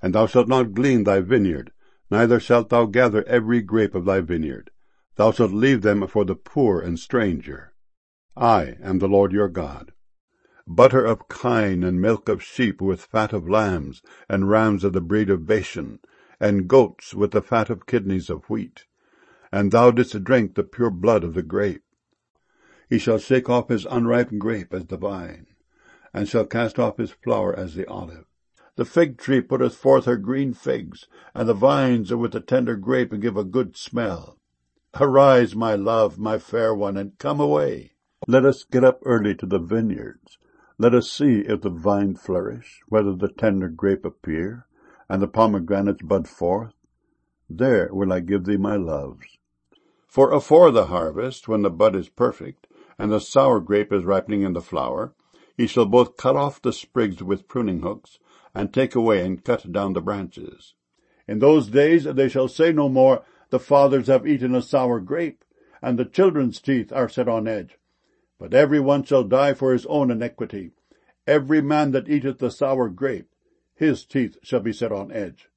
And thou shalt not glean thy vineyard, neither shalt thou gather every grape of thy vineyard. Thou shalt leave them for the poor and stranger. I am the Lord your God. Butter of kine and milk of sheep with fat of lambs, and rams of the breed of Bashan, and goats with the fat of kidneys of wheat. And thou didst drink the pure blood of the grape. He shall shake off his unripe grape as the vine, and shall cast off his flower as the olive. The fig tree putteth forth her green figs, and the vines with the tender grape give a good smell. Arise, my love, my fair one, and come away. Let us get up early to the vineyards. Let us see if the vine flourish, whether the tender grape appear, and the pomegranates bud forth. There will I give thee my loves. For afore the harvest, when the bud is perfect, and the sour grape is ripening in the flower, he shall both cut off the sprigs with pruning hooks, and take away and cut down the branches. In those days they shall say no more, the fathers have eaten a sour grape, and the children's teeth are set on edge. But every one shall die for his own iniquity. Every man that eateth the sour grape, his teeth shall be set on edge.